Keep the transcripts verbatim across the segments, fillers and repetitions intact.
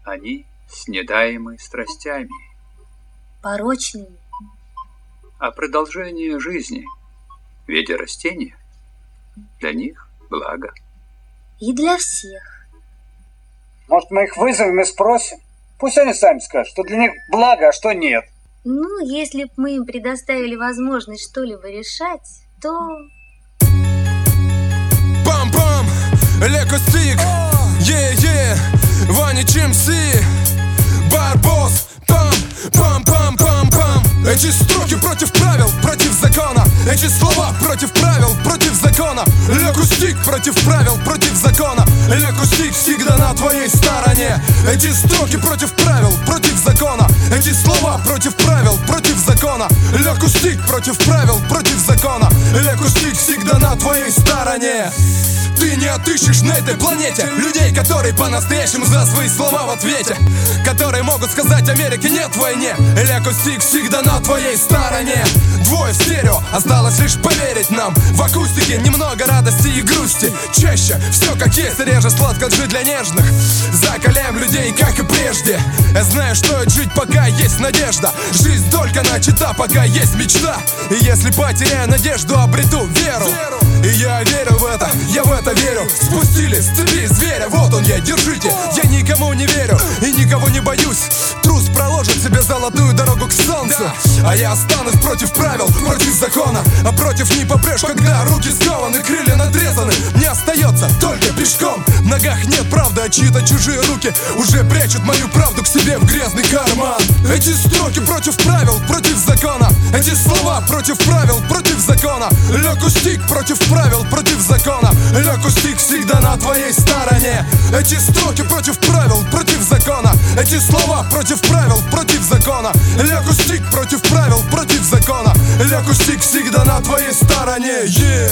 Они снедаемы страстями, порочными. а продолжение жизни в виде растения для них благо. И для всех. Может, мы их вызовем и спросим? Пусть они сами скажут, что для них благо, а что нет. Ну, если бы мы им предоставили возможность что-либо решать, то... Пам-пам, Лекостик, е-е, Ваня Чемси, Барбос, пам-пам-пам-пам-пам. Эти строки против правил, против закона. Эти слова против правил, против закона. Лекустик против правил, против закона. Лекустик всегда на твоей стороне. Эти строки против правил, против закона. Эти слова против правил, против закона. Лекустик против правил, против закона. Лекустик всегда на твоей стороне. Ты не отыщешь на этой планете людей, которые по-настоящему за свои слова в ответе, которые могут сказать: Америке нет в войне. Лекустик всегда на твоей стороне. Двое в стерео, осталось лишь поверить нам. В акустике немного радости и грусти. Чаще все как есть, реже сладко жить для нежных. Закаляем людей, как и прежде. Я знаю, что это жить, пока есть надежда. Жизнь только начата, пока есть мечта. И если потеряю надежду, обрету веру. И я верю в это, я в это верю. Спустили с цепи зверя, вот он я, держите. Я никому не верю и никого не боюсь. Трус проложит себе золотую дорогу к солнцу, а я останусь против правил, против закона. А против не попрешь, когда руки скованы, крылья надрезаны. Мне остается только пешком. В ногах нет правды, а чьи-то чужие руки уже прячут мою правду к себе в грязный карман. Эти строки против правил, против закона. Эти слова против правил, против закона. Лекустик против правил, против закона. Лекустик всегда на твоей стороне. Эти строки против правил, против закона. Эти слова против правил, против закона. Лекустик против правил, против закона. Лекустик всегда на твоей стороне. Yeah.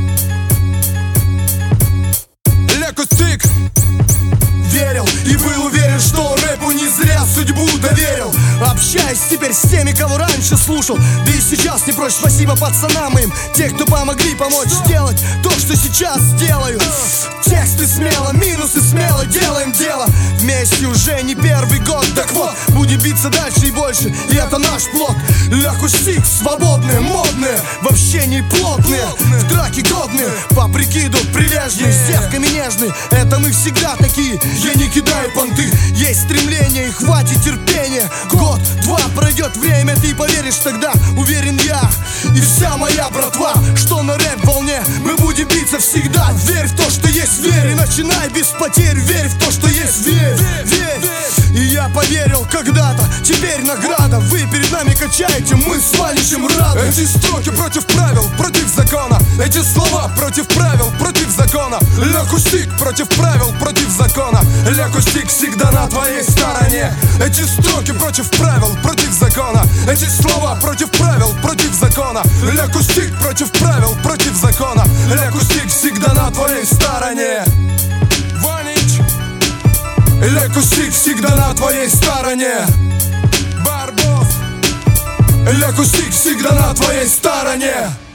Лекустик верил и был уверен, что рэпу не зря судьбу доверил. Общаюсь теперь с теми, кого раньше слушал. Да и сейчас не прочь. Спасибо пацанам моим, те, кто помогли помочь сделать то, что сейчас делаю. Тексты смело, минусы смело, делаем дело вместе уже не первый год. Так вот, будем биться дальше и больше, и это наш плод. Лекустик свободные, модные, в общении плотные, в драке годные, по прикиду прилежные, с девками нежные. Это мы всегда такие, я не кидаю понты. Есть стремление и хватит терпения. Год, два пройдет время, ты поверишь тогда, уверен я и вся моя братва, что на рэп-волне мы будем биться всегда. Верь в то, что есть, верь, и начинай без потерь. Верь в то, что есть, верь, верь. И я поверил когда-то, теперь награда. Вы перед нами качаете, мы с Ваничем рады. Эти строки против правил, против закона. Эти слова против правил, против закона. Лекустик против правил, против закона. Лекустик всегда на твоей стороне. Эти строки против правил, против закона. Эти слова против правил, против закона. Лекустик против правил, против закона. Лекустик всегда на твоей стороне. Ванич, Лекустик всегда на твоей стороне. Барбос, Лекустик всегда на твоей стороне.